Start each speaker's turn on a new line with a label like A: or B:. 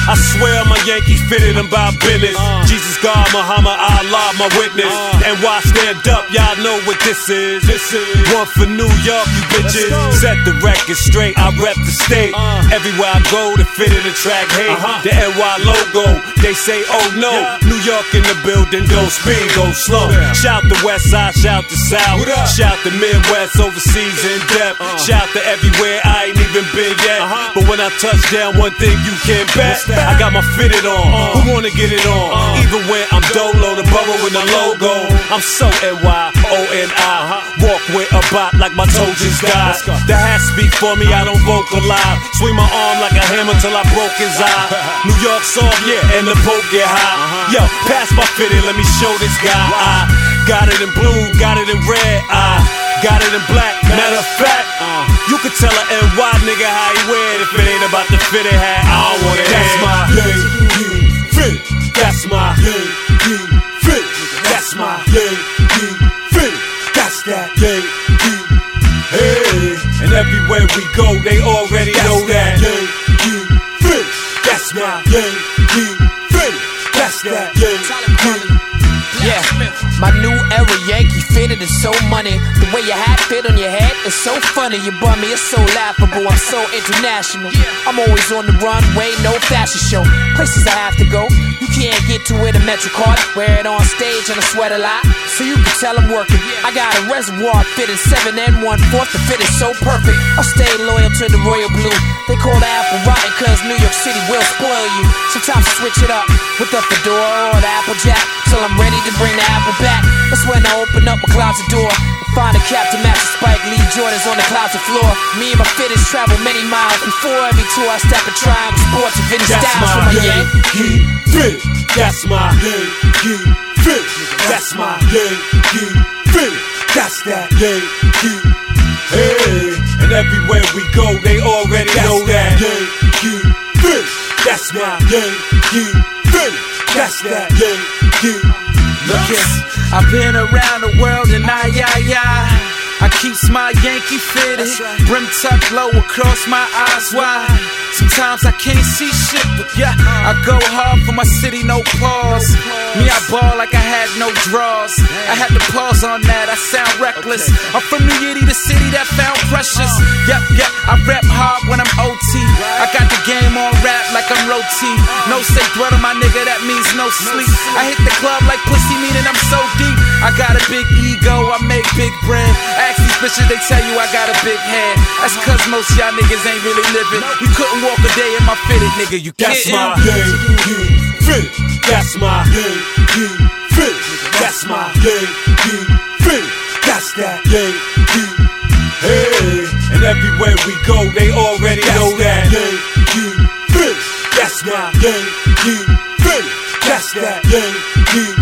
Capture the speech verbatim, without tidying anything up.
A: I swear my Yankee fitted them by business. Jesus, God, Muhammad, Allah, my witness. And why stand up? Y'all know what this is. This is one for New York, you bitches. Set the record straight, I rep the state. Everywhere I go, the fit of the track, hey, the N Y logo. They say, oh no, New York in the building, don't speed, go slow. Shout the West Side, shout the South, shout the Midwest, overseas in depth. Shout to everywhere I ain't even been yet. But when I touch down, one thing you can bet, I got my fitted on. Who wanna get it on? Even when I'm dolo, the borough with the logo. I'm so N Y O N I. Walk with a bot like my toe just died. The hat speak for me, I don't vocalize. Swing my arm like a hammer till I broke his eye. New York soft, yeah, and the poke get high. Yo, pass my fitted, let me show this guy. I got it in blue, got it in red. I got it in black. Matter of fact, you could tell a N Y nigga how he wear it if it ain't about the fitted hat. I don't want it. That's my Yankee fit. That's my Yankee fit. That's my Yankee fit. That's that Yankee. Hey, and everywhere we go, they already that's know that Yankee fit. That's my Yankee fit. That's that Yankee.
B: Yeah, my new era Yankee fitted is so money. The way your hat fit on your head is so funny. You bum me, it's so laughable. I'm so international. I'm always on the runway, no fashion show. Places I have to go, you can't get to it. A MetroCard, wear it on stage and I sweat a lot, so you can tell I'm working. I got a reservoir fitted seven and one fourth. The fit is so perfect. I stay loyal to the royal blue. They call the apple rotten cause New York City will spoil you. Sometimes I switch it up with the fedora or the Applejack till I'm ready to bring the apple back. That's when I open up my closet door and find a cap to match the Spike Lee Jordans on the closet floor. Me and my fitters travel many miles. Before every tour I step a triangle sports and vintage styles from my Yankee
A: fit. That's my Yankee fit. That's my Yankee fit. That's that Yankee. Hey, and everywhere we go, they already that's know that Yankee fit. That's my Yankee fit. That's that Yankee.
C: Look it, I've been around the world and I, I, I I keep my Yankee fitted, brim tucked low across my eyes wide. Sometimes I can't see shit, but yeah, I go hard for my city, no pause. Me, I ball like I had no draws. I had to pause on that, I sound reckless. I'm from New Yiddy, the city that found precious. Yep, yep, I rap hard when I'm O T. I got the game on rap like I'm roti. No safe dweller, my nigga, that means no sleep. I hit the club like pussy, meaning I'm so deep. I got a big ego, I make big bread. Ask these bitches, they tell you I got a big head. That's cause most y'all niggas ain't really living. You couldn't walk a day in my fitted, nigga, you can't.
A: That's my Yankee fit. That's my Yankee fit. That's my Yankee fit. That's that Yankee. Hey, and everywhere we go, they already that's know that Yankee fit. That's my Yankee fit. That's that Yankee.